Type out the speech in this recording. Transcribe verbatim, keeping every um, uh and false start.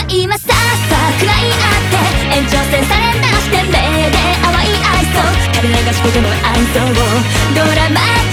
今ささ食らい合って延長戦され出して目で淡い愛想彼らがしこでも愛想をドラマ